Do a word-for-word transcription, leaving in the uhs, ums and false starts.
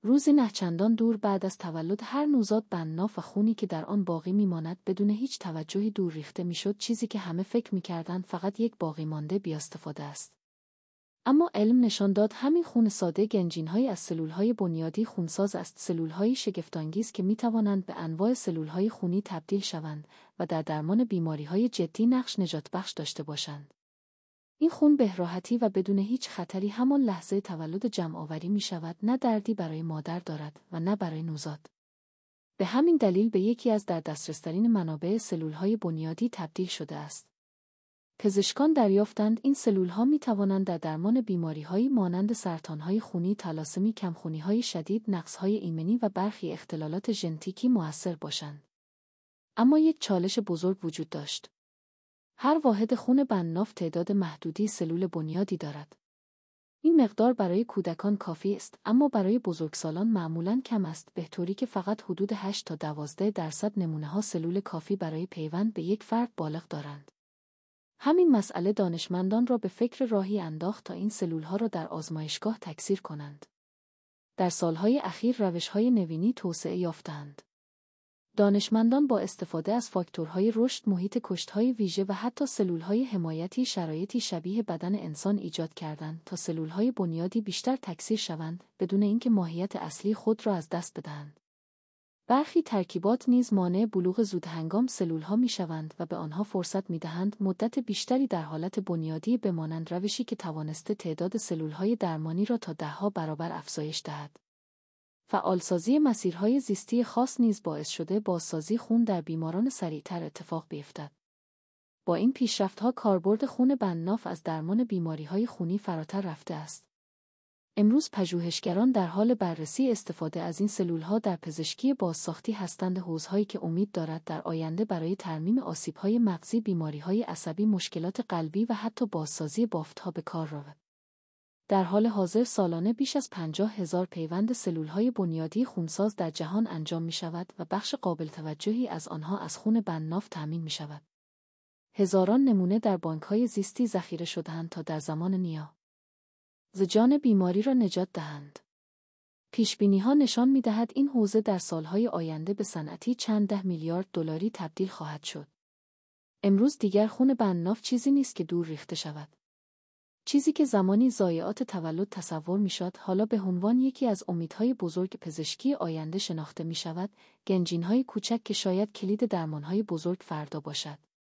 روزی نهچندان دور بعد از تولد هر نوزاد بندناف و خونی که در آن باقی میماند بدون هیچ توجهی دور ریخته میشد، چیزی که همه فکر میکردند فقط یک باقی مانده بی استفاده است. اما علم نشان داد همین خون ساده گنجینهایی از سلولهای بنیادی خونساز است، سلولهایی شگفت‌انگیز که میتوانند به انواع سلولهای خونی تبدیل شوند و در درمان بیماریهای جدی نقش نجات بخش داشته باشند. این خون به راحتی و بدون هیچ خطری همان لحظه تولد جمع‌آوری می شود، نه دردی برای مادر دارد و نه برای نوزاد. به همین دلیل به یکی از در دسترس‌ترین منابع سلولهای بنیادی تبدیل شده است. پزشکان دریافتند این سلولها می توانند در درمان بیماری‌هایی مانند سرطان‌های خونی، تالاسمی، کمخونی‌های شدید، نقص‌های ایمنی و برخی اختلالات ژنتیکی مؤثر باشند. اما یک چالش بزرگ وجود داشت. هر واحد خون بندناف تعداد محدودی سلول بنیادی دارد. این مقدار برای کودکان کافی است، اما برای بزرگسالان معمولاً کم است، به طوری که فقط حدود هشت تا دوازده درصد نمونه‌ها سلول کافی برای پیوند به یک فرد بالغ دارند. همین مسئله دانشمندان را به فکر راهی انداخت تا این سلولها را در آزمایشگاه تکثیر کنند. در سالهای اخیر روش‌های نوینی توسعه یافتند. دانشمندان با استفاده از فاکتورهای رشد، محیط کشت‌های ویژه و حتی سلولهای حمایتی شرایطی شبیه بدن انسان ایجاد کردند تا سلولهای بنیادی بیشتر تکثیر شوند بدون اینکه ماهیت اصلی خود را از دست بدهند. برخی ترکیبات نیز مانع بلوغ زودهنگام سلولها می‌شوند و به آنها فرصت می‌دهند مدت بیشتری در حالت بنیادی بمانند، روشی که توانسته تعداد سلولهای درمانی را تا ده‌ها برابر افزایش دهد. فعالسازی مسیرهای زیستی خاص نیز باعث شده بازسازی خون در بیماران سریعتر اتفاق بیفتد. با این پیشرفت‌ها کاربرد خون بندناف از درمان بیماری‌های خونی فراتر رفته است. امروز پژوهشگران در حال بررسی استفاده از این سلولها در پزشکی بازساختی هستند، حوزه‌هایی که امید دارد در آینده برای ترمیم آسیب‌های مغزی، بیماری‌های عصبی، مشکلات قلبی و حتی بازسازی بافت‌ها به کار رود. در حال حاضر سالانه بیش از پنجاه هزار پیوند سلولهای بنیادی خونساز در جهان انجام می شود و بخش قابل توجهی از آنها از خون بندناف تامین می شود. هزاران نمونه در بانک‌های زیستی ذخیره شده‌اند تا در زمان نیاز جان بیماری را نجات دهند. پیشبینی‌ها نشان می‌دهد این حوزه در سالهای آینده به صنعتی چند ده میلیارد دلاری تبدیل خواهد شد. امروز دیگر خون بندناف چیزی نیست که دور ریخته شود. چیزی که زمانی ضایعات تولد تصور می‌شد، حالا به عنوان یکی از امیدهای بزرگ پزشکی آینده شناخته می‌شود، گنجین‌های کوچک که شاید کلید درمان‌های بزرگ فردا باشد.